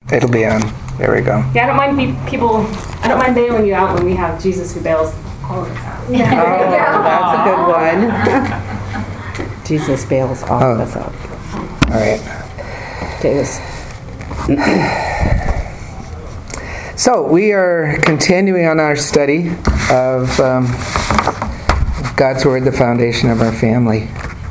It'll be on. There we go. Yeah, I don't mind bailing you out when we have Jesus who bails all of us out. Oh, that's a good one. Jesus bails all of us out. All right. So we are continuing on our study of God's Word, the foundation of our family.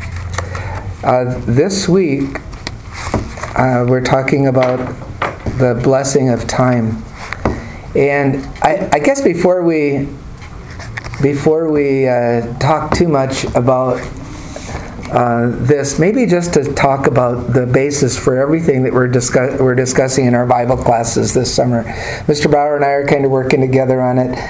This week, we're talking about the blessing of time. And I guess before we talk too much about this, maybe just to talk about the basis for everything that we're discussing in our Bible classes this summer. Mr. Bauer and I are kind of working together on it.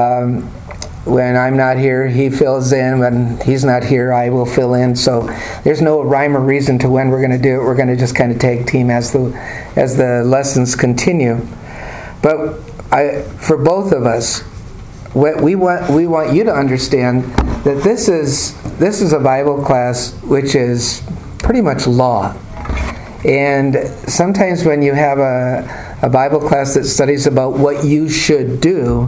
When I'm not here, he fills in. When he's not here, I will fill in. So there's no rhyme or reason to when we're going to do it. We're going to just kind of tag team as the lessons continue. But for both of us, we want you to understand that this is a Bible class which is pretty much law. And sometimes when you have a Bible class that studies about what you should do,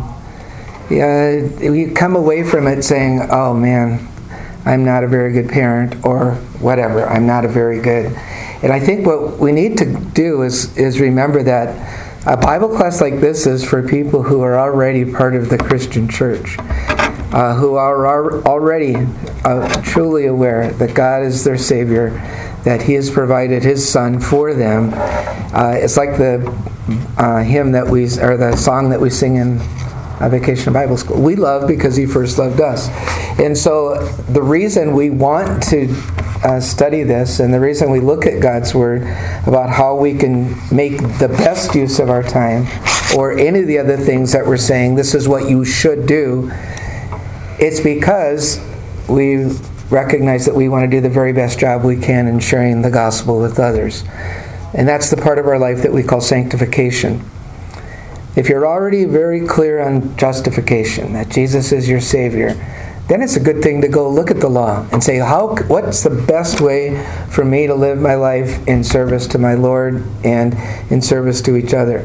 you come away from it saying, oh man, I'm not a very good parent, or whatever, I'm not a very good. And I think what we need to do is remember that a Bible class like this is for people who are already part of the Christian church, who are already truly aware that God is their Savior, that He has provided His Son for them. It's like the hymn or the song that we sing in Vacation Bible School. We love because He first loved us. And so the reason we want to study this, and the reason we look at God's Word about how we can make the best use of our time, or any of the other things that we're saying, this is what you should do, it's because we recognize that we want to do the very best job we can in sharing the gospel with others. And that's the part of our life that we call sanctification. If you're already very clear on justification, that Jesus is your Savior, then it's a good thing to go look at the law and say, what's the best way for me to live my life in service to my Lord and in service to each other?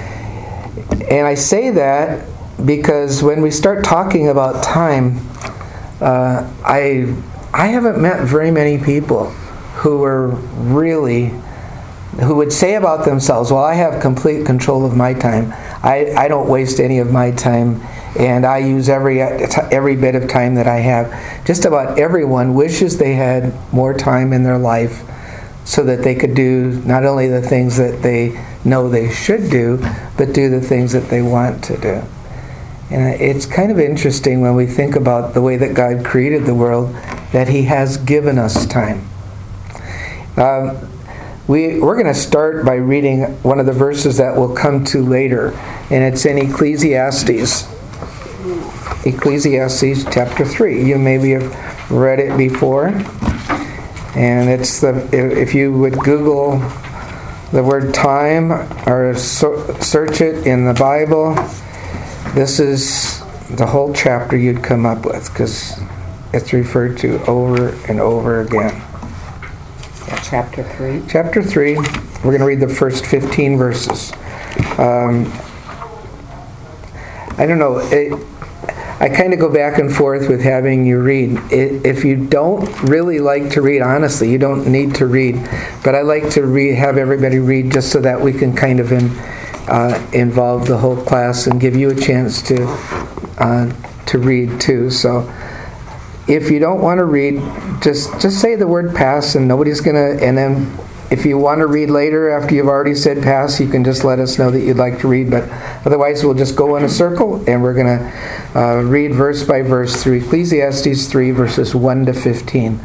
And I say that because when we start talking about time, I haven't met very many people who would say about themselves, well, I have complete control of my time. I don't waste any of my time, and I use every bit of time that I have. Just about everyone wishes they had more time in their life so that they could do not only the things that they know they should do, but do the things that they want to do. And it's kind of interesting when we think about the way that God created the world, that He has given us time. We're going to start by reading one of the verses that we'll come to later, and it's in Ecclesiastes. Ecclesiastes chapter 3. You maybe have read it before, and it's if you would Google the word time or search it in the Bible, this is the whole chapter you'd come up with, because it's referred to over and over again. Chapter 3. Chapter 3. We're going to read the first 15 verses. I don't know. I kind of go back and forth with having you read. If you don't really like to read, honestly, you don't need to read. But I like to have everybody read just so that we can kind of involve the whole class and give you a chance to read too. So if you don't want to read, just say the word pass, and nobody's going to... And then if you want to read later after you've already said pass, you can just let us know that you'd like to read. But otherwise, we'll just go in a circle, and we're going to read verse by verse through Ecclesiastes 3, verses 1 to 15.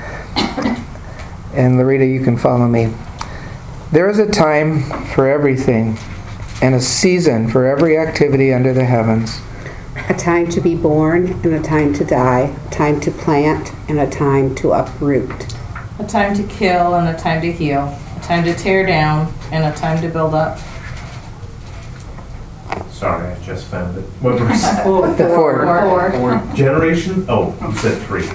And Loretta, you can follow me. There is a time for everything, and a season for every activity under the heavens. A time to be born and a time to die, a time to plant and a time to uproot. A time to kill and a time to heal, a time to tear down and a time to build up. Sorry, I just found it. What verse? Four. Generation? Oh, you said 3.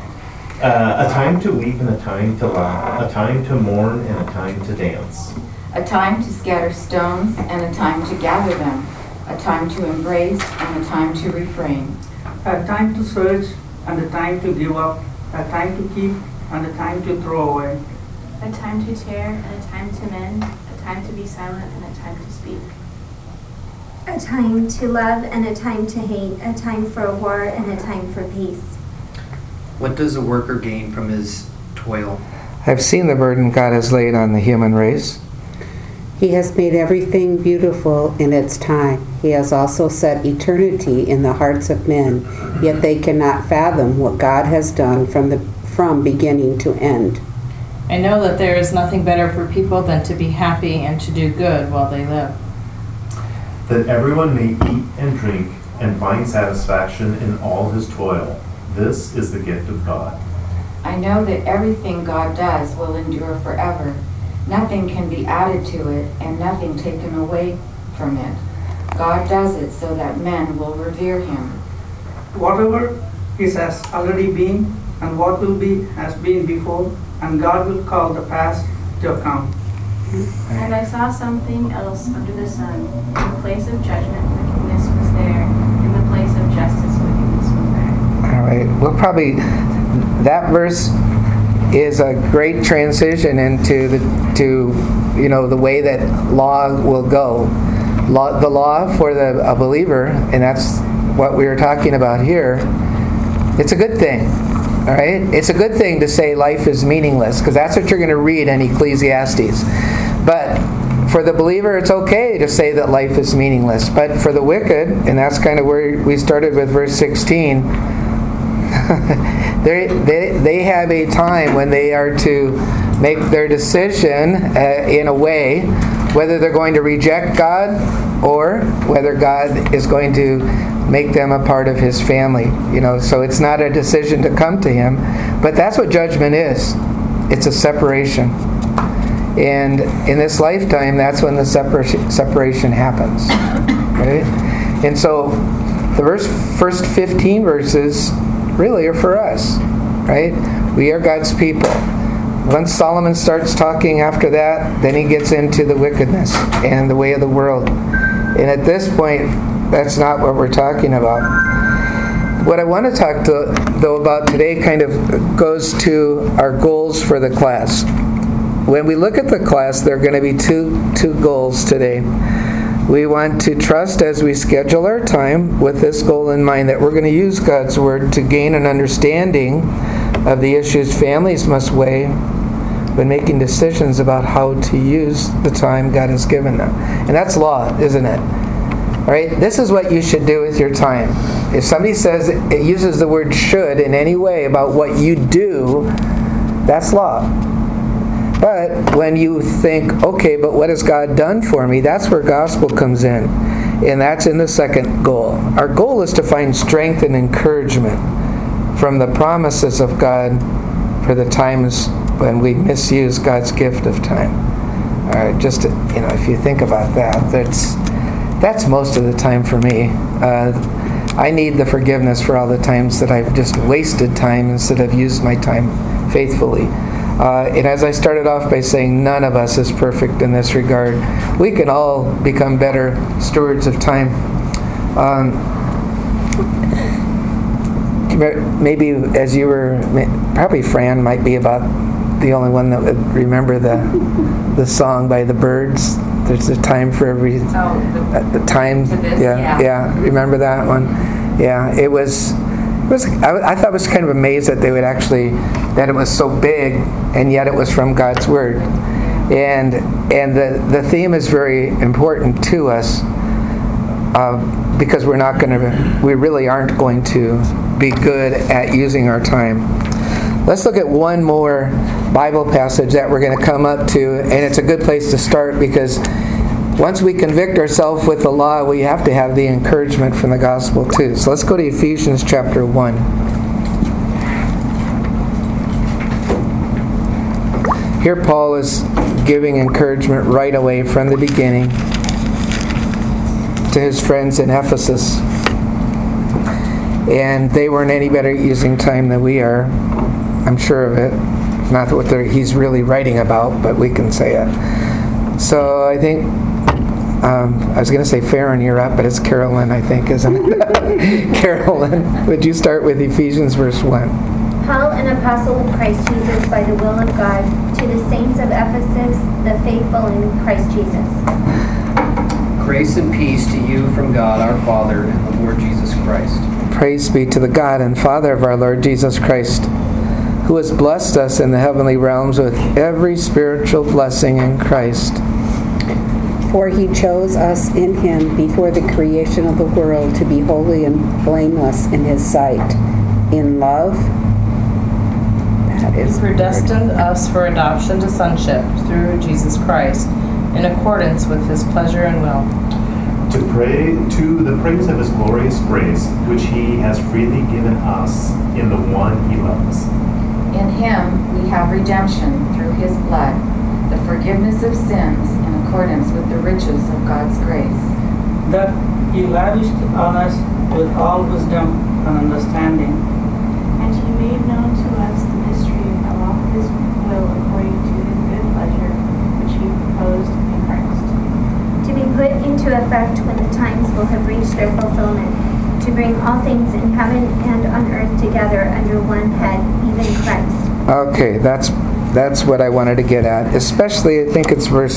A time to weep and a time to laugh, a time to mourn and a time to dance. a time to scatter stones and a time to gather them, a time to embrace and a time to refrain, a time to search and a time to give up, a time to keep and a time to throw away, a time to tear and a time to mend, a time to be silent and a time to speak, a time to love and a time to hate, a time for war and a time for peace. What does a worker gain from his toil? I've seen the burden God has laid on the human race. He has made everything beautiful in its time. He has also set eternity in the hearts of men, yet they cannot fathom what God has done from beginning to end. I know that there is nothing better for people than to be happy and to do good while they live. That everyone may eat and drink and find satisfaction in all his toil. This is the gift of God. I know that everything God does will endure forever. Nothing can be added to it and nothing taken away from it. God does it so that men will revere him. Whatever is has already been and what will be has been before, and God will call the past to account. And I saw something else under the sun. In the place of judgment, wickedness was there. In the place of justice, wickedness was there. All right. We'll probably, that verse is a great transition into the way that law will go. The law for a believer, and that's what we were talking about here. It's a good thing. All right? It's a good thing to say life is meaningless, because that's what you're going to read in Ecclesiastes. But for the believer, it's okay to say that life is meaningless. But for the wicked, and that's kind of where we started with verse 16, they have a time when they are to make their decision in a way, whether they're going to reject God or whether God is going to make them a part of his family. So it's not a decision to come to him, but that's what judgment is. It's a separation. And in this lifetime, that's when the separation happens. Right? And so the first 15 verses really are for us. Right? We are God's people. Once Solomon starts talking after that, then he gets into the wickedness and the way of the world. And at this point, that's not what we're talking about. What I want to talk though about today kind of goes to our goals for the class. When we look at the class, there are going to be two goals today. We want to trust as we schedule our time with this goal in mind, that we're going to use God's Word to gain an understanding of the issues families must weigh when making decisions about how to use the time God has given them. And that's law, isn't it? All right? This is what you should do with your time. If somebody says it uses the word should in any way about what you do, that's law. But when you think, okay, but what has God done for me? That's where gospel comes in. And that's in the second goal. Our goal is to find strength and encouragement from the promises of God for the times when we misuse God's gift of time. All right, just if you think about that, that's most of the time for me. I need the forgiveness for all the times that I've just wasted time instead of used my time faithfully. And as I started off by saying, none of us is perfect in this regard. We can all become better stewards of time. Maybe as you were, probably Fran might be about the only one that would remember the song by the Byrds. There's a time for every the time. Yeah. Remember that one? Yeah, it was. I thought it was kind of amazed that they would that it was so big, and yet it was from God's Word, and the theme is very important to us because we really aren't going to be good at using our time. Let's look at one more Bible passage that we're going to come up to, and it's a good place to start because once we convict ourselves with the law, we have to have the encouragement from the gospel too. So let's go to Ephesians chapter 1. Here Paul is giving encouragement right away from the beginning to his friends in Ephesus. And they weren't any better at using time than we are. I'm sure of it. It's not what he's really writing about, but we can say it. So I think, I was going to say Farron, you're up, but it's Carolyn, I think, isn't it? Carolyn, would you start with Ephesians verse 1? Paul, an apostle of Christ Jesus by the will of God, to the saints of Ephesus, the faithful in Christ Jesus. Grace and peace to you from God our Father and the Lord Jesus Christ. Praise be to the God and Father of our Lord Jesus Christ, who has blessed us in the heavenly realms with every spiritual blessing in Christ. For he chose us in him before the creation of the world to be holy and blameless in his sight. In love, that is Predestined us for adoption to sonship through Jesus Christ, in accordance with his pleasure and will. To the praise of his glorious grace, which he has freely given us in the one he loves. In him we have redemption through his blood, the forgiveness of sins in accordance with the riches of God's grace. That he lavished on us with all wisdom and understanding. And he made known to us the mystery of all his will according to his good pleasure, which he proposed in Christ. To be put into effect when the times will have reached their fulfillment, to bring all things in heaven and on earth together under one head, even Christ. Okay, that's what I wanted to get at. Especially, I think it's verse,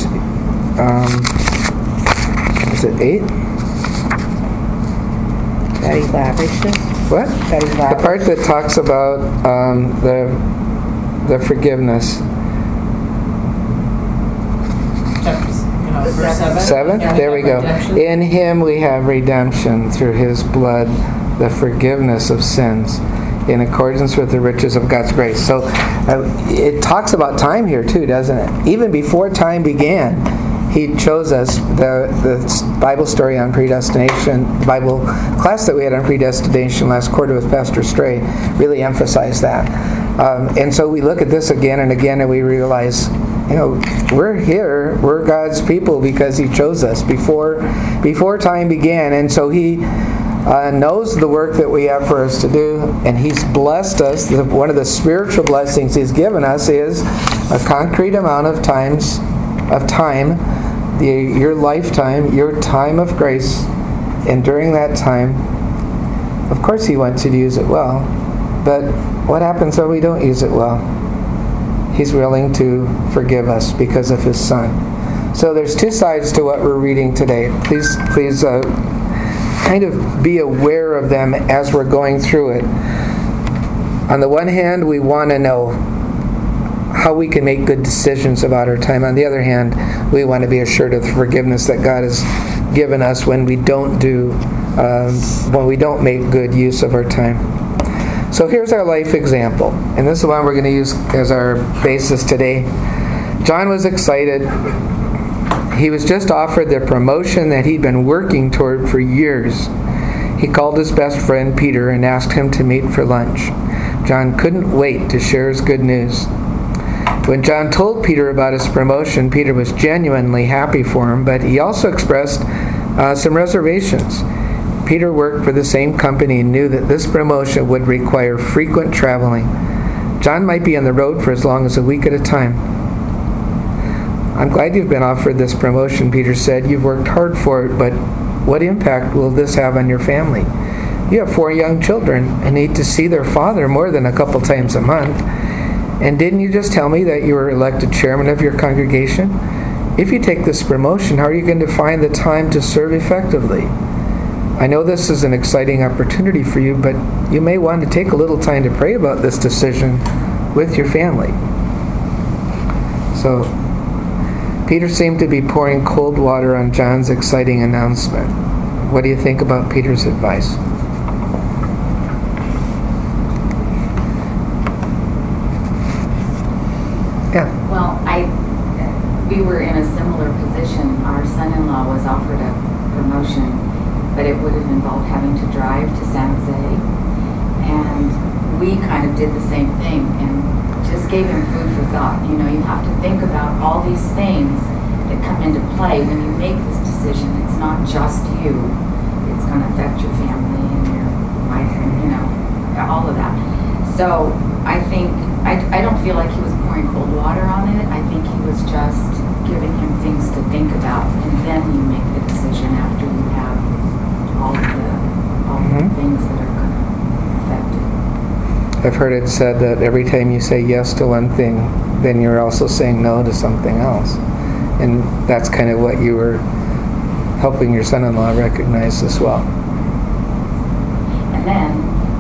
is it 8? that he lavished us. What? That he The lavished. part that talks about the forgiveness. Verse 7? Yeah, There we go. redemption. In him we have redemption through his blood, the forgiveness of sins, in accordance with the riches of God's grace. So it talks about time here too, doesn't it? Even before time began, he chose us. The Bible story on predestination, the Bible class that we had on predestination last quarter with Pastor Stray really emphasized that. And so we look at this again and again and we realize, we're here, we're God's people because he chose us before time began. And so he knows the work that we have for us to do, and he's blessed us. One of the spiritual blessings he's given us is a concrete amount of time, your lifetime, your time of grace. And during that time, of course he wants you to use it well. But what happens when we don't use it well? He's willing to forgive us because of his Son. So there's two sides to what we're reading today. Please kind of be aware of them as we're going through it. On the one hand, we want to know how we can make good decisions about our time. On the other hand, we want to be assured of the forgiveness that God has given us when we don't make good use of our time. So here's our life example, and this is the one we're going to use as our basis today. John was excited. He was just offered the promotion that he'd been working toward for years. He called his best friend Peter and asked him to meet for lunch. John couldn't wait to share his good news. When John told Peter about his promotion, Peter was genuinely happy for him, but he also expressed some reservations. Peter worked for the same company and knew that this promotion would require frequent traveling. John might be on the road for as long as a week at a time. I'm glad you've been offered this promotion, Peter said. You've worked hard for it, but what impact will this have on your family? You have 4 young children and need to see their father more than a couple times a month. And didn't you just tell me that you were elected chairman of your congregation? If you take this promotion, how are you going to find the time to serve effectively? I know this is an exciting opportunity for you, but you may want to take a little time to pray about this decision with your family. So, Peter seemed to be pouring cold water on John's exciting announcement. What do you think about Peter's advice? Yeah. Well, we were in a similar position. Our son-in-law was offered a promotion, but it would have involved having to drive to San Jose. And we kind of did the same thing and just gave him food for thought. You have to think about all these things that come into play when you make this decision. It's not just you. It's going to affect your family and your wife and, all of that. So I think, I don't feel like he was pouring cold water on it. I think he was just giving him things to think about, and then you make the decision after you have all the things that are going to affect it. I've heard it said that every time you say yes to one thing, then you're also saying no to something else. And that's kind of what you were helping your son-in-law recognize as well. And then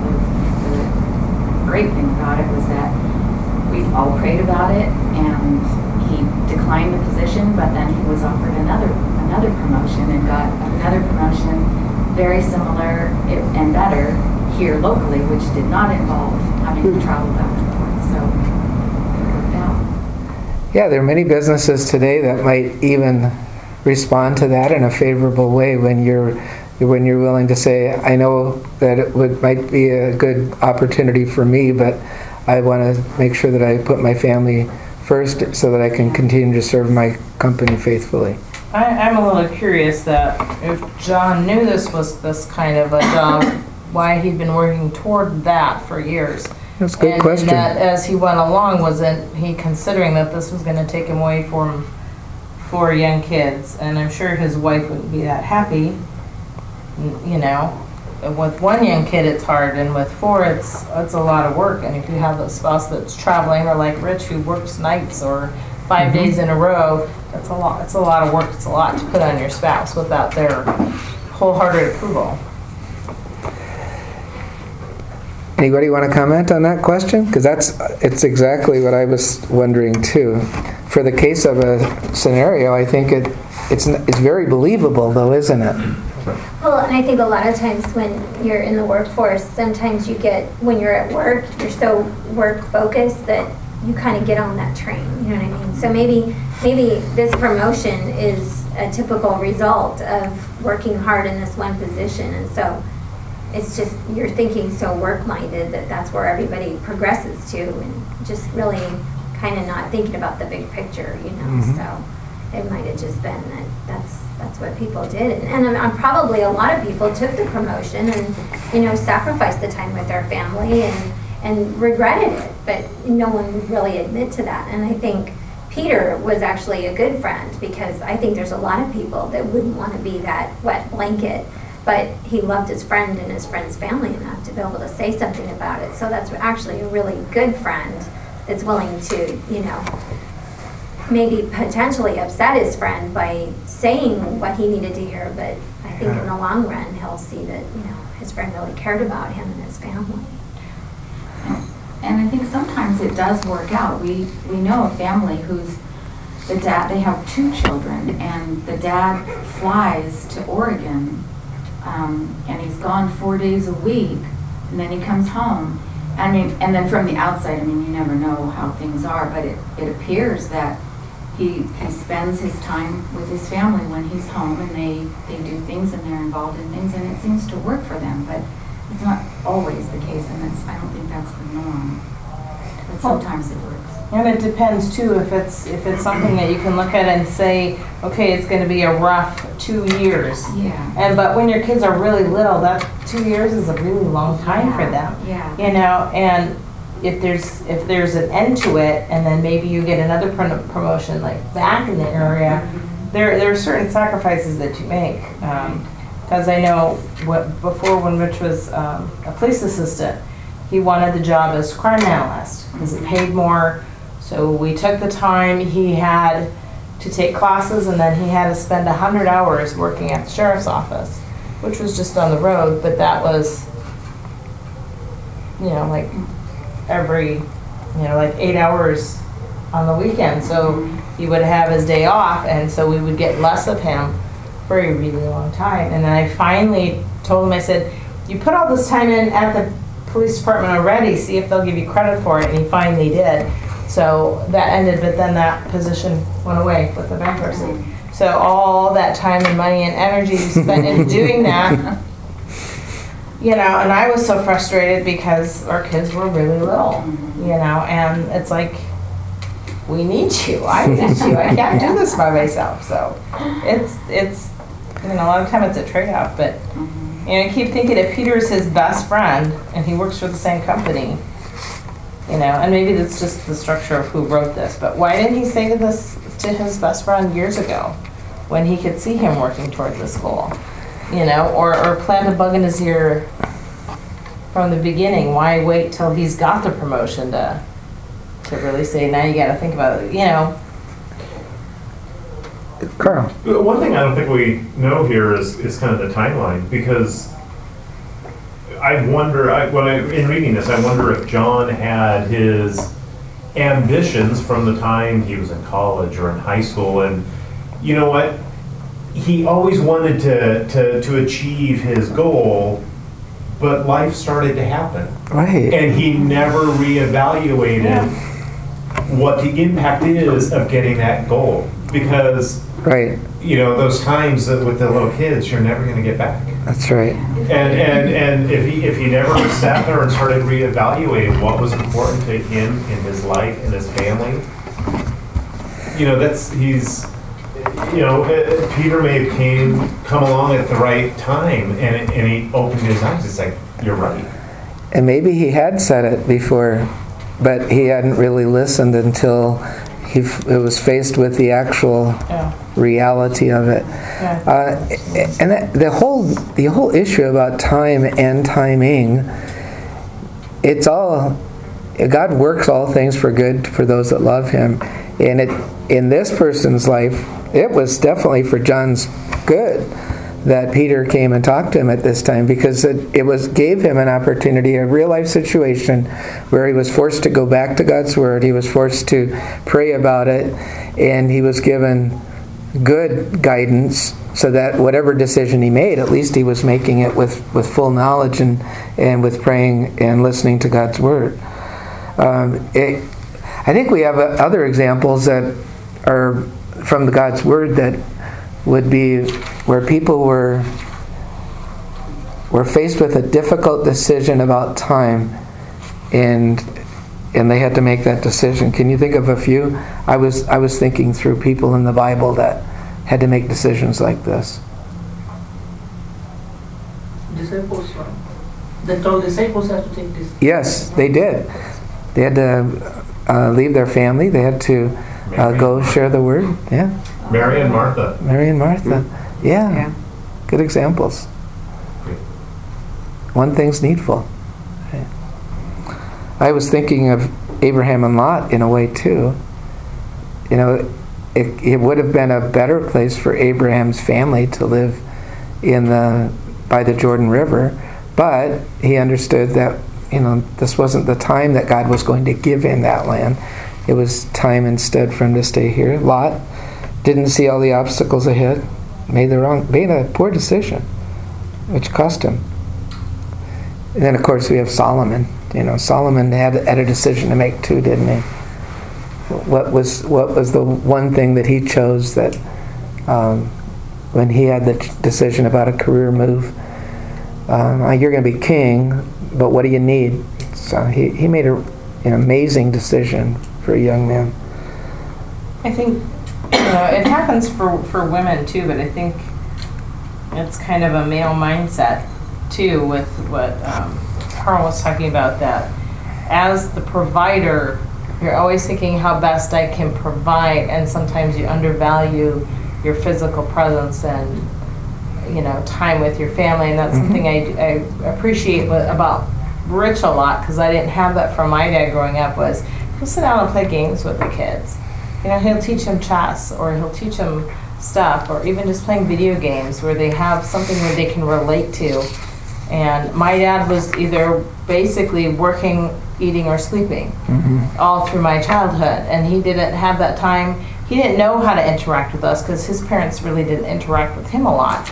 the great thing about it was that we all prayed about it, and he declined the position, but then he was offered another promotion and got another promotion very similar and better here locally, which did not involve having to travel back and forth. So it worked out. Yeah, there are many businesses today that might even respond to that in a favorable way when you're willing to say, I know that it might be a good opportunity for me, but I want to make sure that I put my family first so that I can continue to serve my company faithfully. I'm a little curious that if John knew this was this kind of a job, why he'd been working toward that for years. That's a good question. And that as he went along, wasn't he considering that this was going to take him away from 4 young kids? And I'm sure his wife wouldn't be that happy. You know, with 1 young kid it's hard, and with 4 it's a lot of work. And if you have a spouse that's traveling, or like Rich who works nights or 5 days in a row, that's a lot. It's a lot of work. It's a lot to put on your spouse without their wholehearted approval. Anybody want to comment on that question? Because it's exactly what I was wondering too. For the case of a scenario, I think it's very believable, though, isn't it? Well, and I think a lot of times when you're in the workforce, sometimes when you're at work, you're so work focused that you kind of get on that train. You know what I mean? So maybe this promotion is a typical result of working hard in this one position, and so it's just you're thinking so work-minded that's where everybody progresses to, and just really kind of not thinking about the big picture, you know. So it might have just been that's what people did, and probably a lot of people took the promotion and sacrificed the time with their family and regretted it, but no one would really admit to that. And I think Peter was actually a good friend, because I think there's a lot of people that wouldn't want to be that wet blanket, but he loved his friend and his friend's family enough to be able to say something about it. So that's actually a really good friend that's willing to, maybe potentially upset his friend by saying what he needed to hear, but I think in the long run he'll see that, his friend really cared about him and his family. And I think sometimes it does work out. We know a family who's the dad, they have 2 children, and the dad flies to Oregon, and he's gone 4 days a week, and then he comes home. And then from the outside, you never know how things are, but it appears that he spends his time with his family when he's home, and they do things, and they're involved in things, and it seems to work for them, but it's not always the case, and I don't think that's the norm. But sometimes it works. And it depends too if it's something that you can look at and say, okay, it's going to be a rough 2 years. Yeah. But when your kids are really little, that 2 years is a really long time for them. Yeah. And if there's an end to it, and then maybe you get another promotion like back in the area, there are certain sacrifices that you make. Because I know before, when Rich was a police assistant, he wanted the job as crime analyst because it paid more. So we took the time. He had to take classes, and then he had to spend 100 hours working at the sheriff's office, which was just on the road, but that was, like every, like 8 hours on the weekend. So he would have his day off, and so we would get less of him for a really long time. And then I finally told him, I said, you put all this time in at the police department already, see if they'll give you credit for it. And he finally did. So that ended, but then that position went away with the bankruptcy. So all that time and money and energy spent in doing that, and I was so frustrated because our kids were really little, and it's like, we need you. I need you. I can't do this by myself. So it's a lot of time it's a trade-off, but I keep thinking if Peter's his best friend and he works for the same company, and maybe that's just the structure of who wrote this, but why didn't he say this to his best friend years ago? when he could see him working toward this goal? You know, or plant a bug in his ear from the beginning. Why wait till he's got the promotion to really say, now you got to think about it, you know? Carl. One thing I don't think we know here is kind of the timeline, because I wonder, in reading this, I wonder if John had his ambitions from the time he was in college or in high school, and you know what? He always wanted to achieve his goal, but life started to happen. Right. And he never reevaluated what the impact is of getting that goal. Because, right. you know, those times with the little kids, you're never going to get back. That's right. And if he never sat there and started reevaluating what was important to him in his life and his family, you know, Peter may have come along at the right time, and he opened his eyes. It's like, you're right. And maybe he had said it before, but he hadn't really listened until he was faced with the actual reality of it. And the whole issue about time and timing, it's all, God works all things for good for those that love Him. And in this person's life, it was definitely for John's good that Peter came and talked to him at this time, because it gave him an opportunity, a real life situation where he was forced to go back to God's Word. He was forced to pray about it, and he was given good guidance so that whatever decision he made, at least he was making it with full knowledge and with praying and listening to God's Word. I think we have other examples that are from God's Word that would be where people were faced with a difficult decision about time, and they had to make that decision. Can you think of a few? I was thinking through people in the Bible that had to make decisions like this. Disciples, the 12 disciples had to take this. Yes, they did. They had to leave their family. They had to go share the Word. Yeah. Mary and Martha. Mary and Martha. Yeah. Good examples. One thing's needful. I was thinking of Abraham and Lot in a way too. You know, it would have been a better place for Abraham's family to live by the Jordan River, but he understood that, you know, this wasn't the time that God was going to give him that land. It was time instead for him to stay here. Lot didn't see all the obstacles ahead, made a poor decision, which cost him. And then, of course, we have Solomon. You know, Solomon had a decision to make too, didn't he? What was the one thing that he chose that when he had the decision about a career move? You're going to be king, but what do you need? So he made an amazing decision for a young man. I think, you know, it happens for women too, but I think it's kind of a male mindset too, with what Carl was talking about, that as the provider, you're always thinking how best I can provide, and sometimes you undervalue your physical presence and, you know, time with your family. And that's something I appreciate about Rich a lot, because I didn't have that from my dad growing up, was he'll sit down and play games with the kids. You know, he'll teach them chess, or he'll teach them stuff, or even just playing video games where they have something where they can relate to. And my dad was either basically working, eating, or sleeping all through my childhood, and he didn't have that time. He didn't know how to interact with us because his parents really didn't interact with him a lot.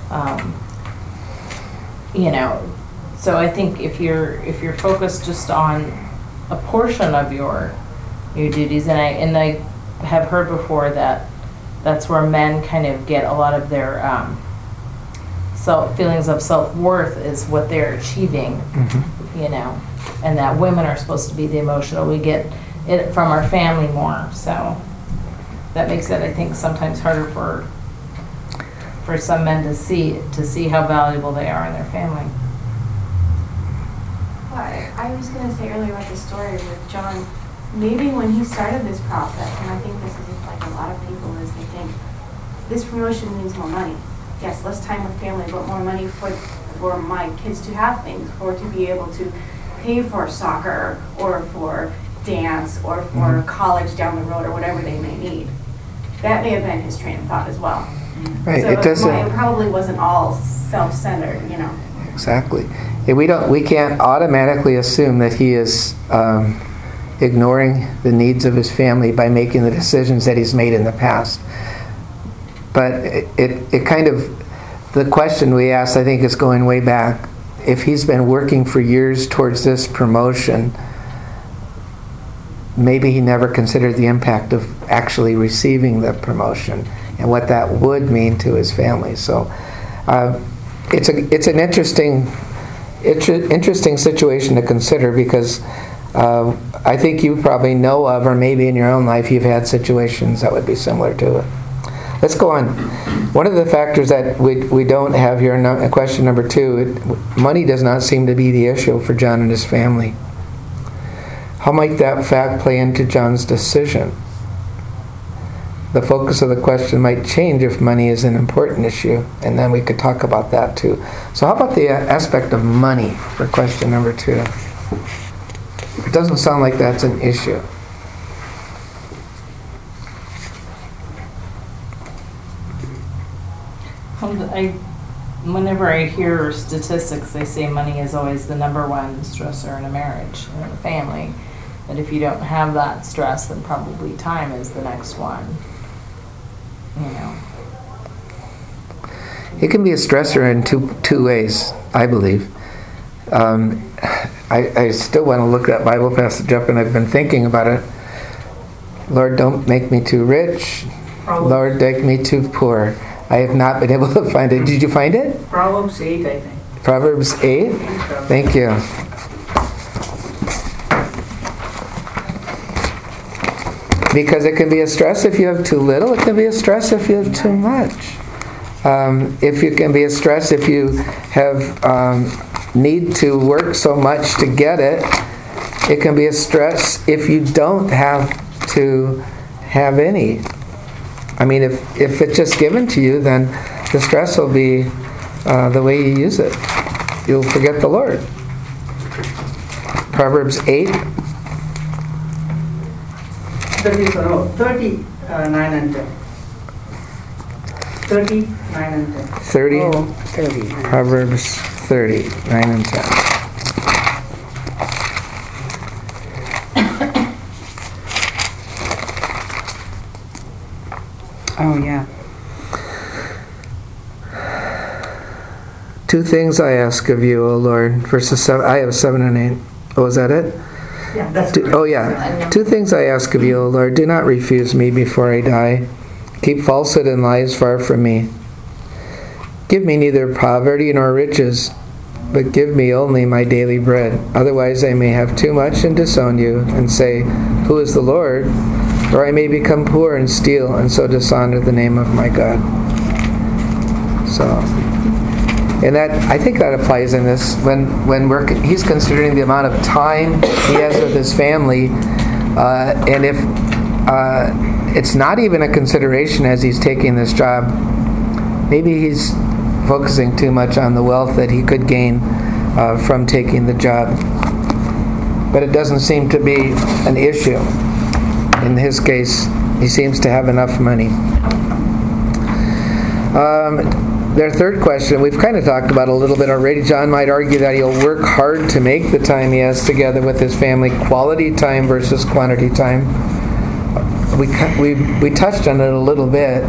You know, so I think if you're focused just on a portion of your duties, and I have heard before that that's where men kind of get a lot of their feelings of self-worth, is what they're achieving, you know, and that women are supposed to be the emotional. We get it from our family more, so that makes it, I think, sometimes harder for some men to see how valuable they are in their family. Well, I was going to say earlier about the story with John, maybe when he started this process, and I think this is like a lot of people, is they think, this promotion means more money. Yes, less time with family, but more money for my kids to have things, or to be able to pay for soccer or for dance or for college down the road or whatever they may need. That may have been his train of thought as well. Right. So It doesn't. it probably wasn't all self-centered, you know. Exactly. And we can't automatically assume that he is ignoring the needs of his family by making the decisions that he's made in the past. But it kind of, the question we asked, I think, is going way back. If he's been working for years towards this promotion, maybe he never considered the impact of actually receiving the promotion and what that would mean to his family. So it's an interesting situation to consider, because I think you probably know of, or maybe in your own life you've had situations that would be similar to it. Let's go on. One of the factors that we don't have here in question number 2, money does not seem to be the issue for John and his family. How might that fact play into John's decision? The focus of the question might change if money is an important issue, and then we could talk about that too. So how about the aspect of money for question number 2? It doesn't sound like that's an issue. Whenever I hear statistics, they say money is always the number one stressor in a marriage or in a family. But if you don't have that stress, then probably time is the next one. You know. It can be a stressor in two ways, I believe. I still want to look that Bible passage up, and I've been thinking about it. Lord, don't make me too rich. Lord, make me too poor. I have not been able to find it. Did you find it? Proverbs 8, I think. Proverbs 8? Thank you. Because it can be a stress if you have too little. It can be a stress if you have too much. If you can be a stress if you have need to work so much to get it. It can be a stress if you don't have to have any. I mean, if it's just given to you, then the stress will be the way you use it. You'll forget the Lord. Proverbs 8. 39 and 10. 39 and 10. 30. Oh, 30. Proverbs 30, 9 and 10. Oh, yeah. 2 things I ask of you, O Lord. Verses 7. I have 7 and 8. Oh, is that it? Yeah, that's Oh, yeah. 2 things I ask of you, O Lord. Do not refuse me before I die. Keep falsehood and lies far from me. Give me neither poverty nor riches, but give me only my daily bread. Otherwise I may have too much and disown you, and say, who is the Lord? Or I may become poor and steal, and so dishonor the name of my God. So, and that, I think that applies in this when he's considering the amount of time he has with his family, and if it's not even a consideration as he's taking this job, maybe he's focusing too much on the wealth that he could gain from taking the job. But it doesn't seem to be an issue. In his case, he seems to have enough money. Their third question, we've kind of talked about a little bit already. John might argue that he'll work hard to make the time he has together with his family quality time versus quantity time. We touched on it a little bit.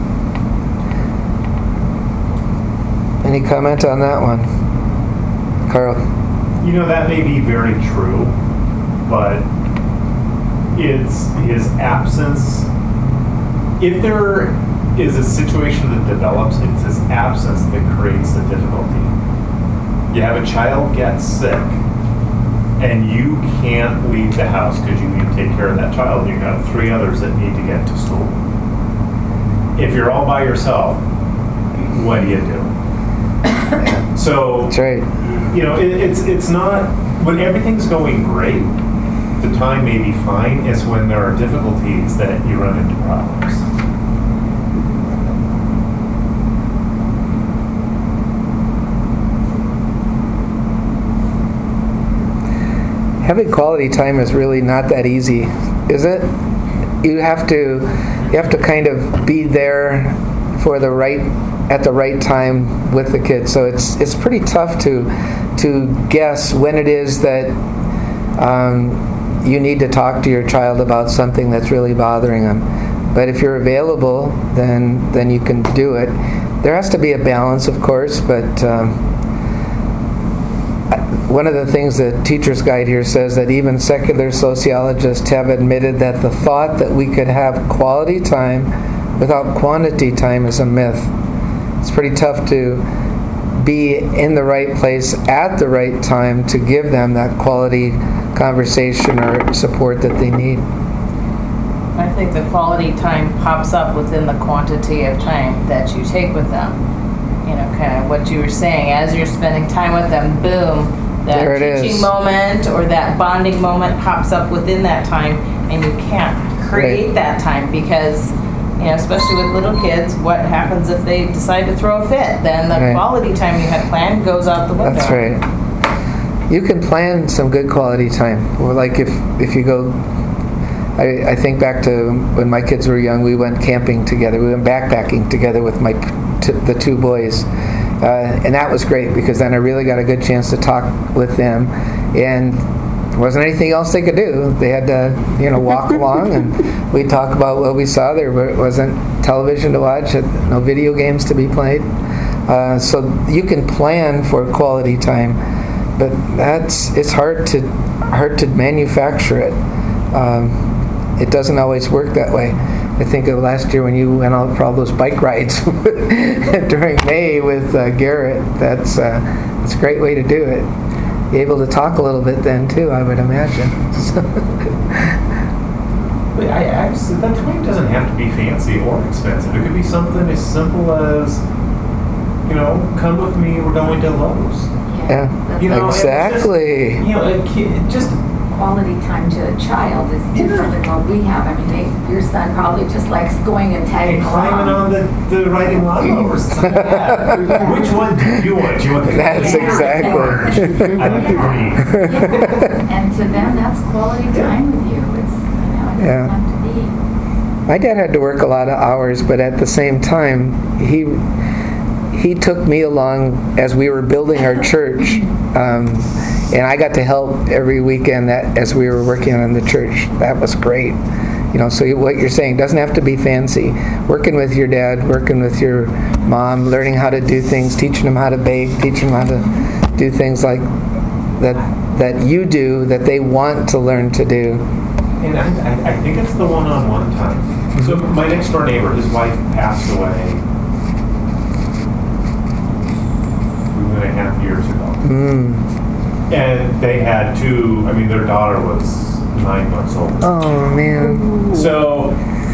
Any comment on that one? Carl? You know, that may be very true, but it's his absence. If there is a situation that develops, it's his absence that creates the difficulty. You have a child get sick, and you can't leave the house because you need to take care of that child. You got 3 others that need to get to school. If you're all by yourself, what do you do? So, That's right. You know, it's not, when everything's going great, the time may be fine. It's when there are difficulties that you run into problems. having quality time is really not that easy, is it? You have to kind of be there at the right time with the kids. So it's pretty tough to guess when it is that you need to talk to your child about something that's really bothering them. But if you're available, then you can do it. There has to be a balance, of course, but one of the things the Teacher's Guide here says that even secular sociologists have admitted that the thought that we could have quality time without quantity time is a myth. It's pretty tough to be in the right place at the right time to give them that quality conversation or support that they need. I think the quality time pops up within the quantity of time that you take with them. You know, kind of what you were saying, as you're spending time with them, boom, that teaching moment or that bonding moment pops up within that time, and you can't create that time because, you know, especially with little kids, what happens if they decide to throw a fit? Then the quality time you had planned goes out the window. That's right. You can plan some good quality time. Or like if you go, I think back to when my kids were young, we went camping together. We went backpacking together with the two boys. And that was great because then I really got a good chance to talk with them. And there wasn't anything else they could do. They had to, walk along and we'd talk about what we saw. There wasn't television to watch, no video games to be played. So you can plan for quality time, but it's hard to manufacture it. It doesn't always work that way. I think of last year when you went out for all those bike rides during May with Garrett. That's a great way to do it. Be able to talk a little bit then too, I would imagine. But that time doesn't have to be fancy or expensive. It could be something as simple as, come with me, we're going to Lowe's. Yeah, exactly. Just quality time to a child is different than what we have. I mean, your son probably just likes going and tagging climbing on the riding lawnmowers. Which one do you want? Do you want the That's exactly. I like the green. And to them, that's quality time with you. It's, it doesn't have to be. My dad had to work a lot of hours, but at the same time, he took me along as we were building our church. And I got to help every weekend as we were working on the church. That was great. So what you're saying doesn't have to be fancy. Working with your dad, working with your mom, learning how to do things, teaching them how to bake, teaching them how to do things like that you do, that they want to learn to do. And I think it's the one-on-one time. So my next door neighbor, his wife passed away 2.5 years ago. And they had their daughter was 9 months old. Oh, man. So,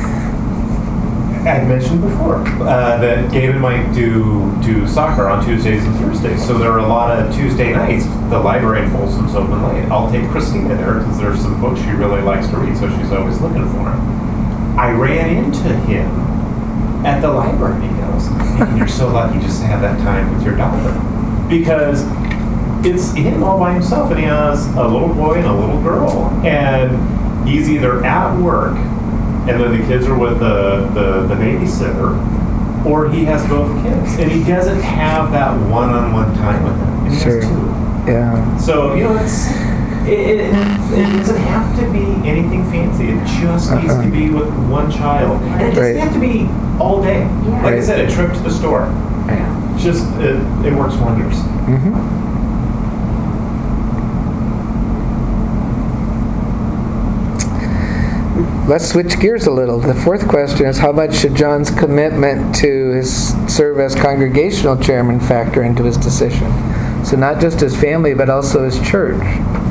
I mentioned before that Gabe and Mike do soccer on Tuesdays and Thursdays. So there are a lot of Tuesday nights. The library in Folsom's open late. I'll take Christina there because there's some books she really likes to read, so she's always looking for them. I ran into him at the library. He goes, "Man, you're so lucky just to have that time with your daughter." Because it's him all by himself, and he has a little boy and a little girl, and he's either at work and then the kids are with the babysitter, or he has both kids, and he doesn't have that one-on-one time with them. And he has two. Yeah. So it doesn't have to be anything fancy. It just needs to be with one child, and it doesn't have to be all day. Like I said, a trip to the store. Just it works wonders. Mm-hmm. Let's switch gears a little. The fourth question is, how much should John's commitment to his serve as congregational chairman factor into his decision? So not just his family, but also his church.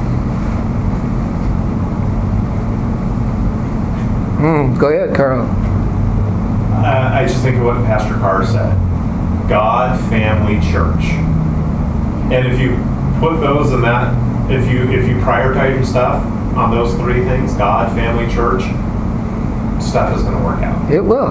Go ahead, Carl. I just think of what Pastor Carr said. God, family, church. And if you put those in that, if you prioritize your stuff on those three things, God, family, church, stuff is going to work out. It will.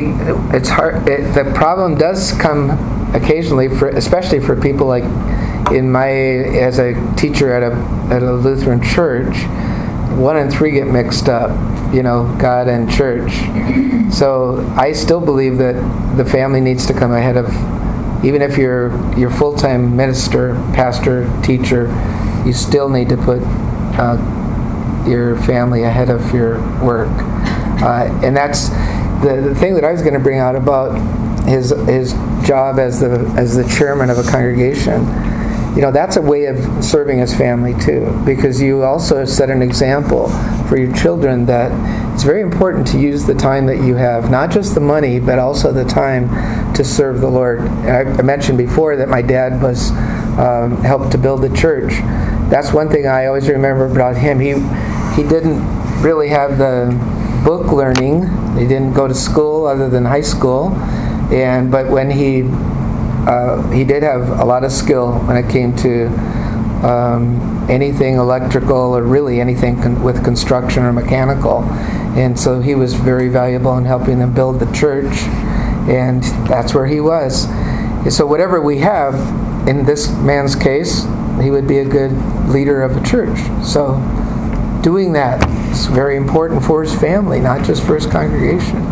It's hard. The problem does come occasionally, especially for people like as a teacher at a Lutheran church, 1 in 3 get mixed up, God and church. So I still believe that the family needs to come ahead of, even if you're full-time minister, pastor, teacher, you still need to put your family ahead of your work. And that's the thing that I was going to bring out about his job as the chairman of a congregation. That's a way of serving his family too, because you also set an example for your children that it's very important to use the time that you have, not just the money, but also the time to serve the Lord. And I mentioned before that my dad was helped to build the church. That's one thing I always remember about him. He didn't really have the book learning. He didn't go to school other than high school, but when he did have a lot of skill when it came to anything electrical or really anything with construction or mechanical. And so he was very valuable in helping them build the church. And that's where he was. So whatever we have, in this man's case, he would be a good leader of a church. So doing that is very important for his family, not just for his congregation.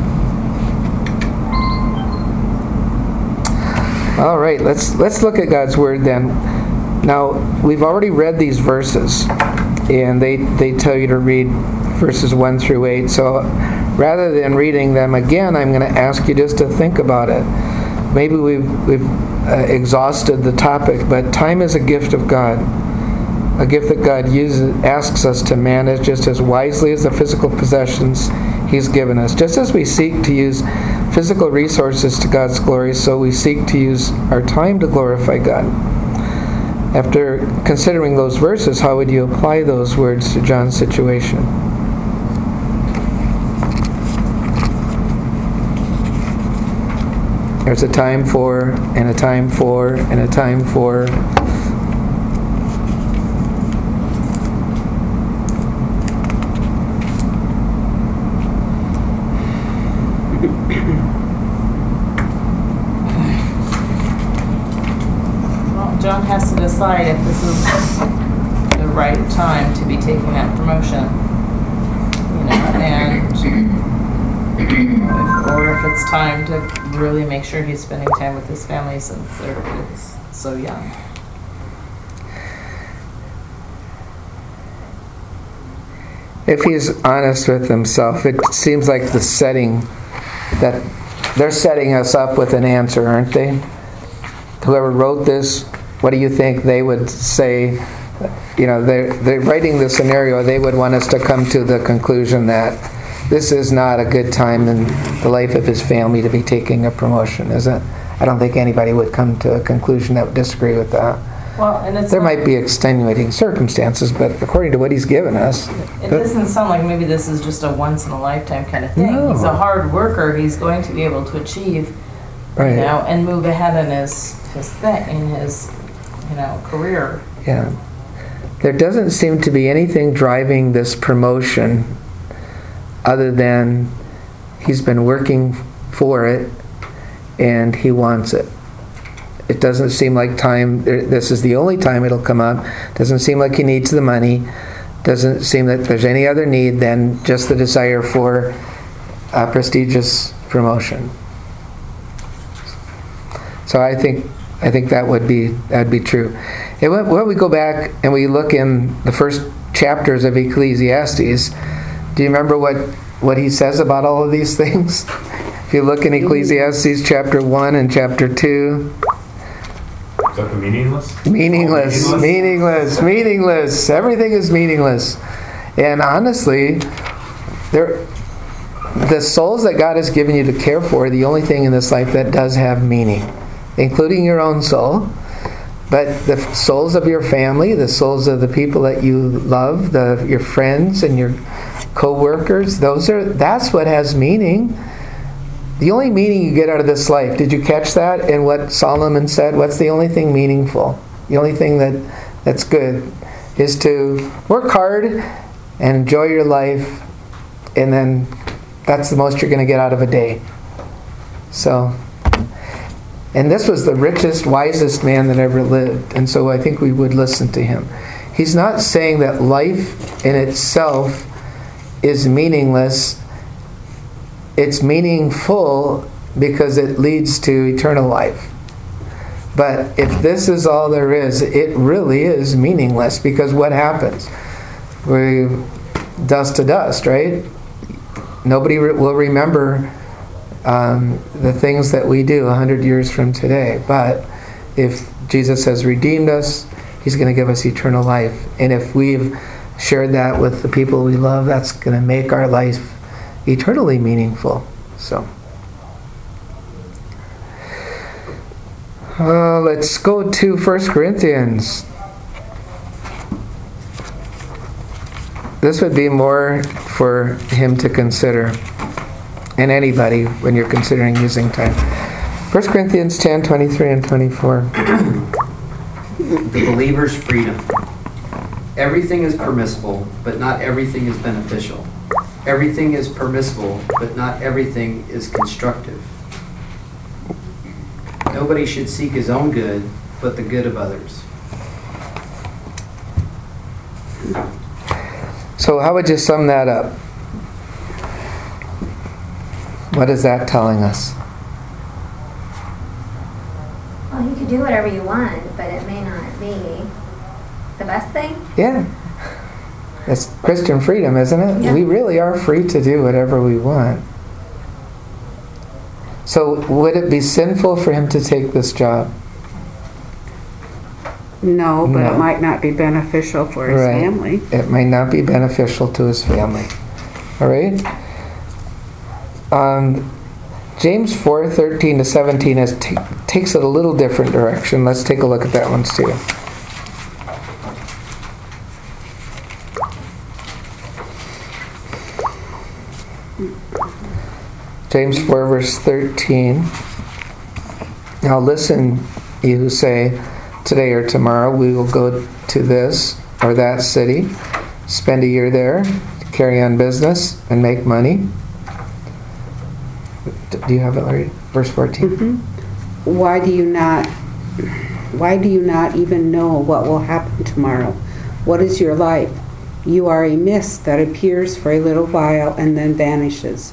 All right, let's look at God's Word then. Now, we've already read these verses, and they tell you to read verses 1 through 8. So rather than reading them again, I'm going to ask you just to think about it. Maybe we've exhausted the topic, but time is a gift of God, a gift that God asks us to manage just as wisely as the physical possessions He's given us. Just as we seek to use physical resources to God's glory, so we seek to use our time to glorify God. After considering those verses, how would you apply those words to John's situation? There's a time for, and a time for, and a time for. John has to decide if this is the right time to be taking that promotion, or if it's time to really make sure he's spending time with his family since it's so young. If he's honest with himself, it seems like the setting that they're setting us up with an answer, aren't they? Whoever wrote this, what do you think they would say? They're writing the scenario. They would want us to come to the conclusion that this is not a good time in the life of his family to be taking a promotion, is it? I don't think anybody would come to a conclusion that would disagree with that. Well, and there might be extenuating circumstances, but according to what he's given us, it doesn't sound like maybe this is just a once-in-a-lifetime kind of thing. No. He's a hard worker. He's going to be able to achieve, right, and move ahead in his career. Yeah. There doesn't seem to be anything driving this promotion other than he's been working for it and he wants it. It doesn't seem like this is the only time it'll come up. Doesn't seem like he needs the money. Doesn't seem that there's any other need than just the desire for a prestigious promotion. So I think that'd be true. And when we go back and we look in the first chapters of Ecclesiastes, do you remember what he says about all of these things? If you look in Ecclesiastes chapter 1 and chapter 2. Is that the meaningless? Meaningless. Everything is meaningless. And honestly, the souls that God has given you to care for are the only thing in this life that does have meaning, including your own soul. But the souls of your family, the souls of the people that you love, your friends and your co-workers, that's what has meaning. The only meaning you get out of this life, did you catch that in what Solomon said? What's the only thing meaningful? The only thing that's good is to work hard and enjoy your life, and then that's the most you're going to get out of a day. So And this was the richest, wisest man that ever lived. And so I think we would listen to him. He's not saying that life in itself is meaningless. It's meaningful because it leads to eternal life. But if this is all there is, it really is meaningless, because what happens? We dust to dust, right? Nobody will remember the things that we do 100 years from today. But if Jesus has redeemed us, he's going to give us eternal life. And if we've shared that with the people we love, that's going to make our life eternally meaningful. So let's go to 1 Corinthians. This would be more for him to consider, and anybody when you're considering using time. 1 Corinthians 10, 23 and 24. The believer's freedom. Everything is permissible, but not everything is beneficial. Everything is permissible, but not everything is constructive. Nobody should seek his own good, but the good of others. So how would you sum that up? What is that telling us? Well, you can do whatever you want, but it may not be the best thing. Yeah. It's Christian freedom, isn't it? Yeah. We really are free to do whatever we want. So would it be sinful for him to take this job? No, but No. it might not be beneficial for his Right. family. It might not be beneficial to his family. All right? James 4, 13 to 17 takes it a little different direction. Let's take a look at that one too. James 4, verse 13. Now listen, you who say, today or tomorrow we will go to this or that city, spend a year there, carry on business, and make money. Do you have it, Larry? Verse 14. Mm-hmm. Why do you not even know what will happen tomorrow? What is your life? You are a mist that appears for a little while and then vanishes.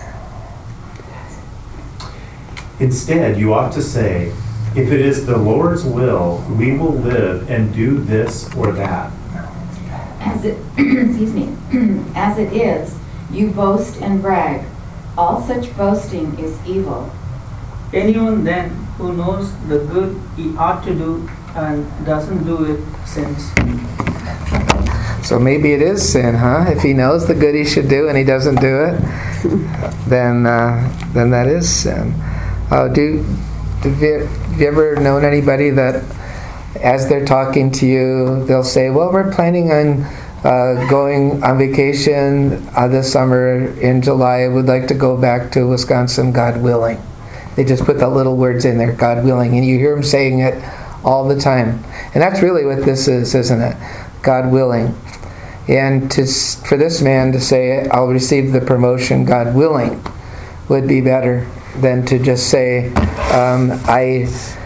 Instead, you ought to say, if it is the Lord's will, we will live and do this or that. As it, excuse me, as it is, you boast and brag. All such boasting is evil. Anyone then who knows the good he ought to do and doesn't do it sins. So maybe it is sin, huh? If he knows the good he should do and he doesn't do it, then that is sin. Have you ever known anybody that as they're talking to you, they'll say, well, we're planning on going on vacation this summer in July. We'd like to go back to Wisconsin, God willing. They just put the little words in there, God willing, and you hear them saying it all the time. And that's really what this is, isn't it? God willing. And for this man to say, I'll receive the promotion, God willing, would be better than to just say, I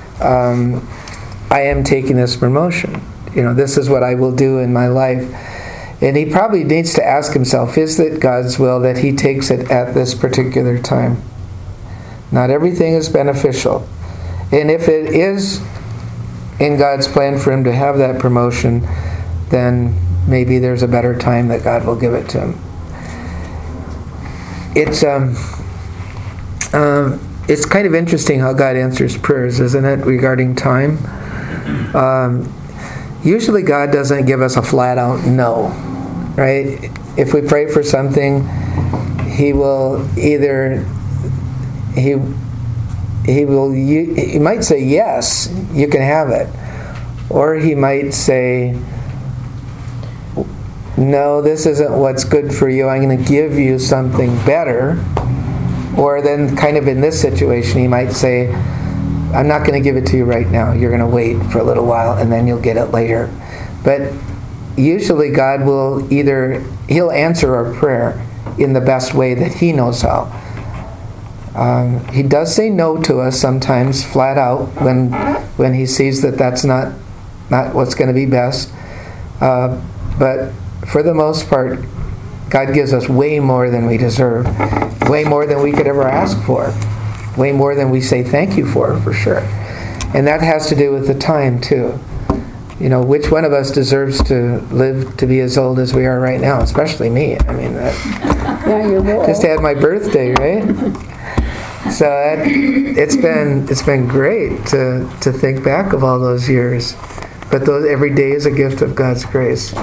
am taking this promotion. This is what I will do in my life. And he probably needs to ask himself, is it God's will that he takes it at this particular time? Not everything is beneficial. And if it is in God's plan for him to have that promotion, then maybe there's a better time that God will give it to him. It's kind of interesting how God answers prayers, isn't it, regarding time? Usually God doesn't give us a flat-out no, right? If we pray for something, He will either He might say yes, you can have it, or He might say, no, this isn't what's good for you. I'm going to give you something better. Or then kind of in this situation, He might say, I'm not going to give it to you right now. You're going to wait for a little while and then you'll get it later. But usually God will He'll answer our prayer in the best way that He knows how. He does say no to us sometimes, flat out, when he sees that that's not what's going to be best. But for the most part, God gives us way more than we deserve, way more than we could ever ask for, way more than we say thank you for sure. And that has to do with the time, too. You know, which one of us deserves to live to be as old as we are right now? Especially me. I mean, just had my birthday, right? So it's been great to think back of all those years. But every day is a gift of God's grace.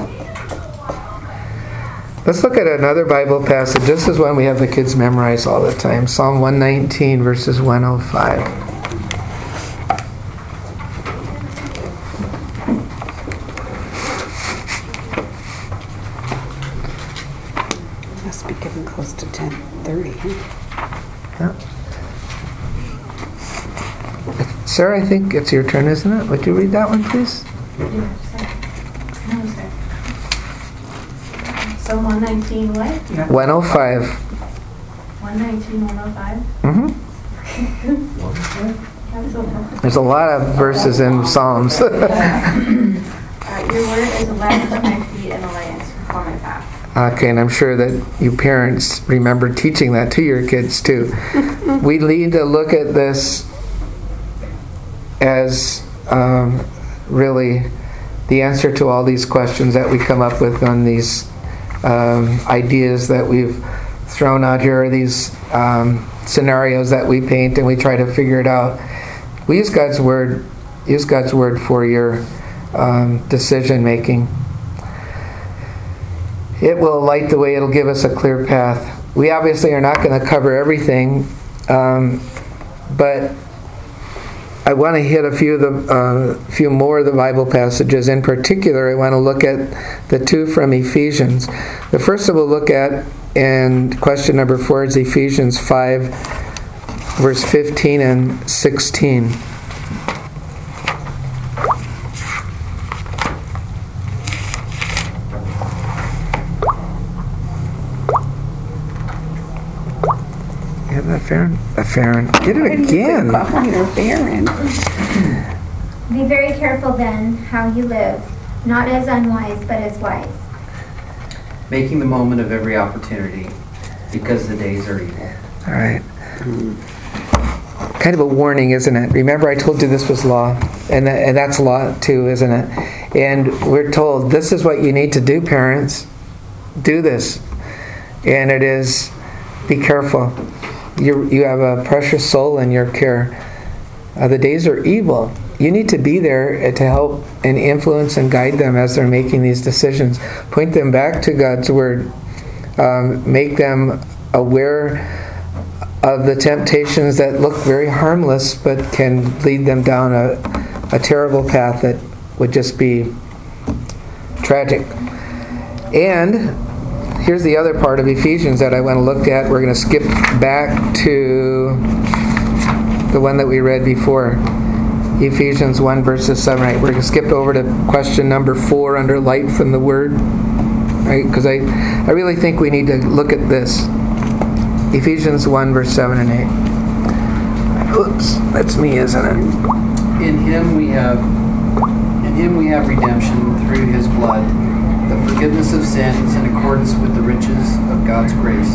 Let's look at another Bible passage. This is one we have the kids memorize all the time. Psalm 119, verses 105. Must be getting close to 10:30. Yeah. Sarah, I think it's your turn, isn't it? Would you read that one, please? So 119 what? 105. 119, 105? Mm-hmm. That's so perfect. There's a lot of verses in Psalms. Your word is a lamp to my feet and a light for my path. Okay, and I'm sure that you parents remember teaching that to your kids too. We need to look at this as really the answer to all these questions that we come up with on these ideas that we've thrown out here, these scenarios that we paint, and we try to figure it out. We use God's word. Use God's word for your decision making. It will light the way. It'll give us a clear path. We obviously are not going to cover everything, but I want to hit a few more of the Bible passages. In particular, I want to look at the two from Ephesians. The first that we'll look at, and question number 4, is Ephesians 5, verse 15 and 16. Get that, Farron? Get it again. Be very careful then how you live, not as unwise, but as wise. Making the moment of every opportunity, because the days are evil. All right. Kind of a warning, isn't it? Remember, I told you this was law, and that's law too, isn't it? And we're told this is what you need to do, parents. Do this, and it is. Be careful. You have a precious soul in your care. The days are evil. You need to be there to help and influence and guide them as they're making these decisions. Point them back to God's Word. Make them aware of the temptations that look very harmless but can lead them down a terrible path that would just be tragic. And here's the other part of Ephesians that I want to look at. We're going to skip back to the one that we read before. Ephesians 1, verses 7 and 8. We're going to skip over to question number 4 under light from the Word. Right? Because I really think we need to look at this. Ephesians 1, verse 7 and 8. Oops, that's me, isn't it? In him we have redemption through his blood, the forgiveness of sins in accordance with the riches of God's grace.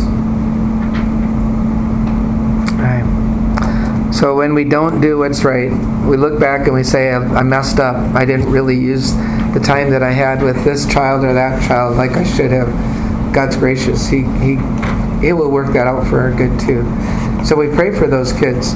Right. So when we don't do what's right, we look back and we say, I messed up. I didn't really use the time that I had with this child or that child like I should have. God's gracious. He will work that out for our good too. So we pray for those kids.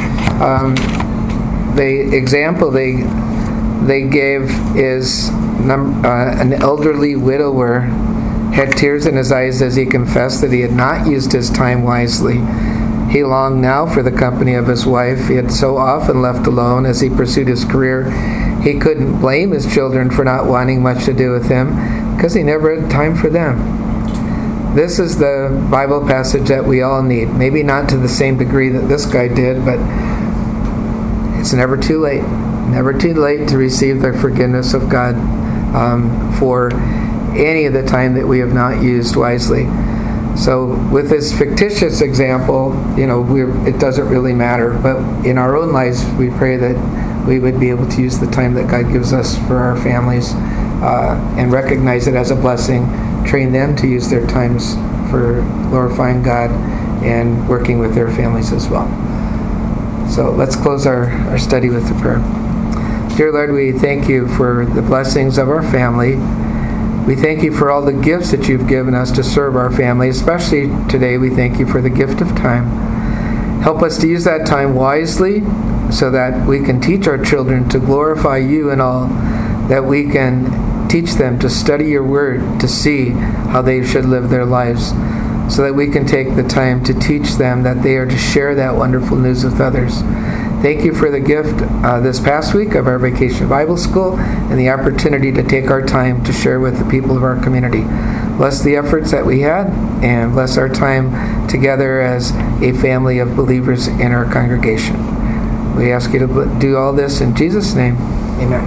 The example they gave is an elderly widower had tears in his eyes as he confessed that he had not used his time wisely. He longed now for the company of his wife. He had so often left alone as he pursued his career. He couldn't blame his children for not wanting much to do with him because he never had time for them. This is the Bible passage that we all need. Maybe not to the same degree that this guy did, but it's never too late. Never too late to receive the forgiveness of God for any of the time that we have not used wisely. So with this fictitious example, it doesn't really matter. But in our own lives, we pray that we would be able to use the time that God gives us for our families and recognize it as a blessing, train them to use their times for glorifying God and working with their families as well. So let's close our study with a prayer. Dear Lord, we thank you for the blessings of our family. We thank you for all the gifts that you've given us to serve our family. Especially today, we thank you for the gift of time. Help us to use that time wisely so that we can teach our children to glorify you in all, that we can teach them to study your word, to see how they should live their lives, so that we can take the time to teach them that they are to share that wonderful news with others. Thank you for the gift this past week of our Vacation Bible School and the opportunity to take our time to share with the people of our community. Bless the efforts that we had and bless our time together as a family of believers in our congregation. We ask you to do all this in Jesus' name. Amen.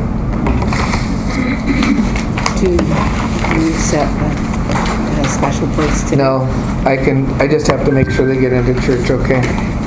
Do you set a special place today? No, I just have to make sure they get into church, okay?